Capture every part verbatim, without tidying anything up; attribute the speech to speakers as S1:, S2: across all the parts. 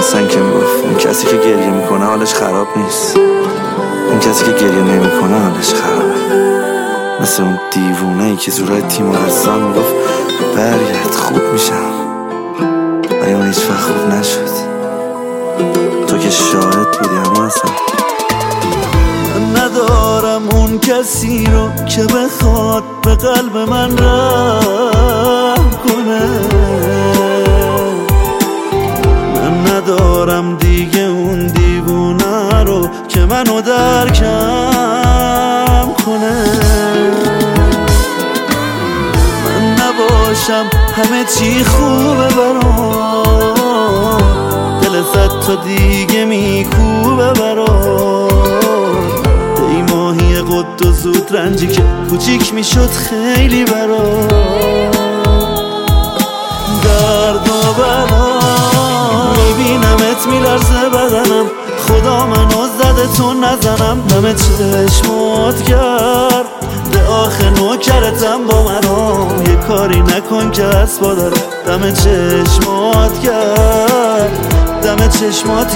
S1: حسن که میگفت اون کسی که گریه میکنه حالش خراب نیست، اون کسی که گریه نمیکنه حالش خرابه. مثل اون دیوونه ای که زورای تیمارستان میگفت برگرد خوب میشم، ولی اون هیچ وقت خوب نشد. تو که شاهد بودی اما اصلا
S2: من ندارم اون کسی رو که بخواد به قلب من رحم کنه. من ندارم دیگه اون دیوونه رو که منو درکم کنه. من نباشم همه چی خوبه برام، دل صد تا دیگه میکوبه برام. ای ماهی قد و زود رنجی که کوچیک میشد خیلی برام. درد و بلا میبینمت میلرزه بدنم، خدا منو زده تو نزنم. دم چشمات گرد به آخه نوکرتم با منام، یه کاری نکن که اسبا دارم. دم چشمات گرد دم چشمات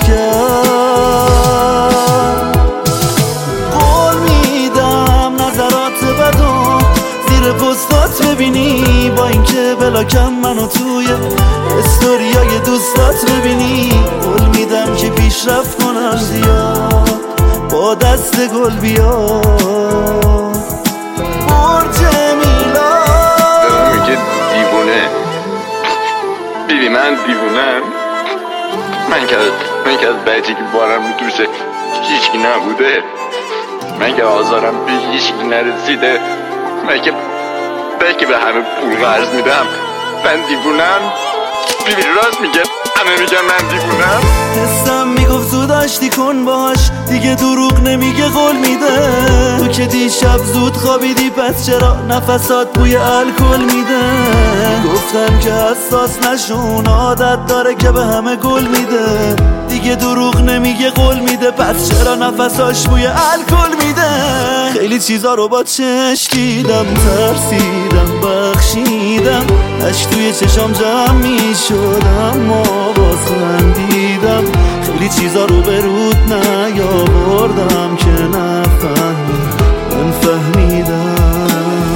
S2: گرد. قول میدم نظرات بدو زیر پستات ببینی، با اینکه بلاکم منو توی استوریای دوستات ببینی. قول میدم که پیشرفت کنم زیاد با دست گل بیاد. برج میلاد
S3: میگه دیوونه بیبی، من دیوونم. من که من که از بچگی بارم رو دوشه هیچکی نبوده، من که آزارم به هیچکی نرسیده، من که من که به همه پول قرض میدم. من دیوونم بیبی، راست میگه همه میگن من دیوونم.
S2: حسم میگفت زود آشتی کن باش، دیگه دروغ نمیگه قول میده. تو که دیشب زود خوابیدی پس چرا نفسات بوی الکل میده. گفتم که حساس نشون عادت داره که به همه گل میده. دیگه دروغ نمیگه قول میده پس چرا نفساش بوی الکل میده. خیلی چیزا رو با چشم دیدم، ترسیدم بخشیدم، اشک توی چشام جمع میشدم ما باز خندیدم. خیلی چیزا رو به رود نیاوردم که نفهمی من فهمیدم.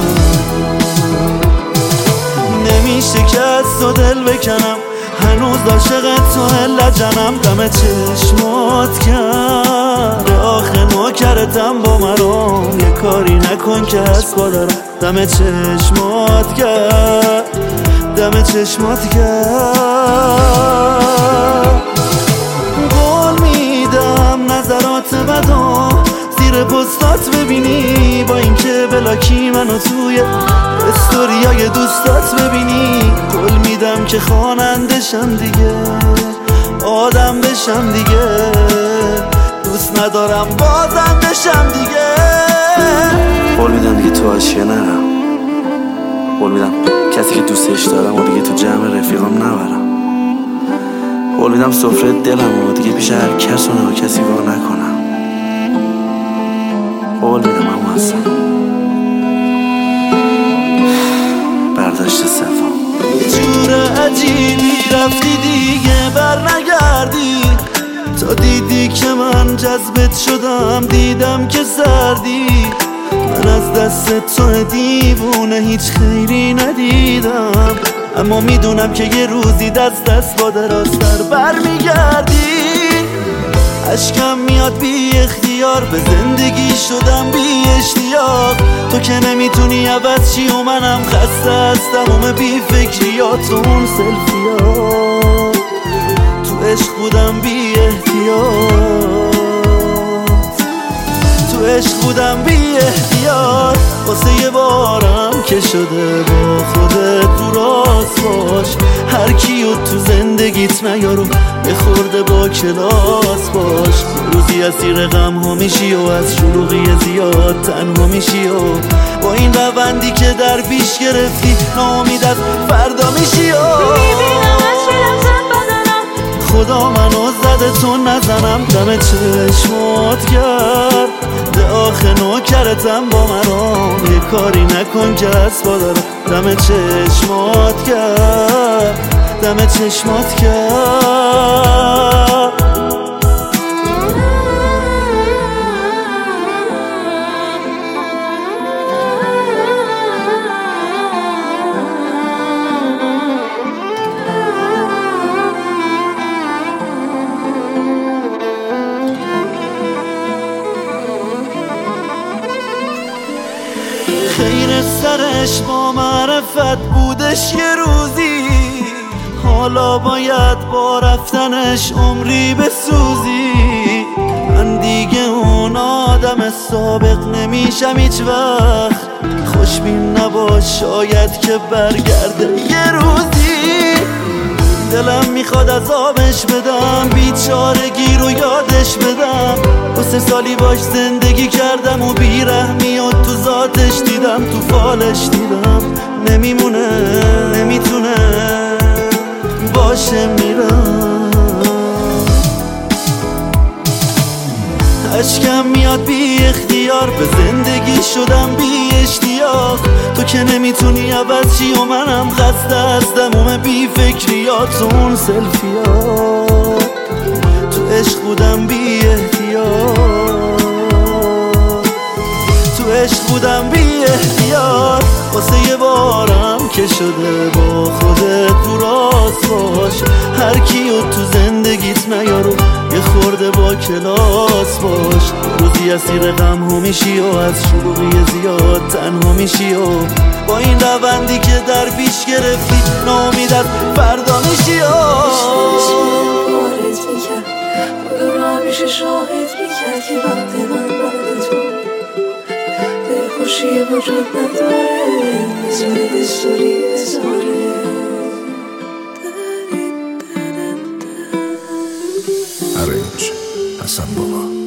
S2: نمیشه که از تو دل بکنم، هنوز عاشق تو لجنم. دم چشمات کرد آخه نوکرتم با مرام، یه کاری نکن که اسبا دارم. دم چشمات کرد دم چشمات کرد. قول میدم نظرات بدو زیر پستات ببینی، با اینکه بلاکی منو توی استوریای دوستات ببینی. قول میدم که خوانندشم دیگه، آدم بشم دیگه، دوست ندارم بازم بشم دیگه.
S1: قول میدم دیگه تو عاشقه نرم، قول میدم کسی که دوستش دارم و دیگه تو جمع رفیقام نبرم. قول میدم سفره دلم و دیگه پیش هر کس و نه کسی وا نکنم. قول میدم اما اصلا برداشت صفا.
S2: جور عجیبی رفتی دیگه بر نگردی، تا دیدی که من جذبت شدم دیدم که سردی. من از دست تو دیوونه هیچ خیری ندیدم، اما میدونم که یه روزی دست دست با دراستر بر میگردی. عشقم میاد بی اختیار، به زندگی شدم بی اشتیاق. تو که نمیتونی عوض چی و منم خسته از تموم بی فکریات و اون سلفیات. تو عشق بودم بی احتیاط، تو عشق بودم بی احتیاط. واسه یه بارم که شده با خودت تو راست باش. هر کیو تو زندگیت نیارو یه خورده با کلاس باش. روزی اسیر غم ها میشی و از شلوغی زیاد تنها میشی و با این روندی که در پیش گرفتی ناامید از فردا میشی و خدا منو زده تو نزنم. دم چشمات گرد ده آخه نوکرتم با مرام، یه کاری نکن که اسبا دارم. دم چشمات گرد دم چشمات گرد. رفتنش با معرفت بودش یه روزی، حالا باید با رفتنش عمری بسوزی. من دیگه اون آدم سابق نمیشم هیچ وقت، خوشبین نباش شاید که برگرده یه روزی. دلم میخواد عذابش بدم، بیچارگی رو یادش بدم. دو سه سالی باش زندگی کردم و بیرحمی و تو ذاتش دیدم، تو فالش دیدم. نمیمونه نمیتونه باشه میرم. اشکم میاد بی اختیار، به زندگی شدم بی اشتیاق. تو که نمیتونی عوض چی و منم خسته از دموم بی فکریات و اون سلفیات. تو عشق بودم بی احتیاط، تو عشق بودم بی احتیاط. واسه یه بارم که شده با خودت تو راست باش، هر کیو تو زندگیت نیارو یه خورده با کلاس باش. روزی اسیر غم ها میشی و از شلوغی زیاد تنها میشی و با این روندی که در پیش گرفتی ناامید از فردا میشی.
S4: وارد میکرد خدا رو همیشه شاهد میکرد که وقت من بعد تو دلخوشی وجود نداره، بذاره دستوری بذاره.
S5: Arrange Hassan Baba.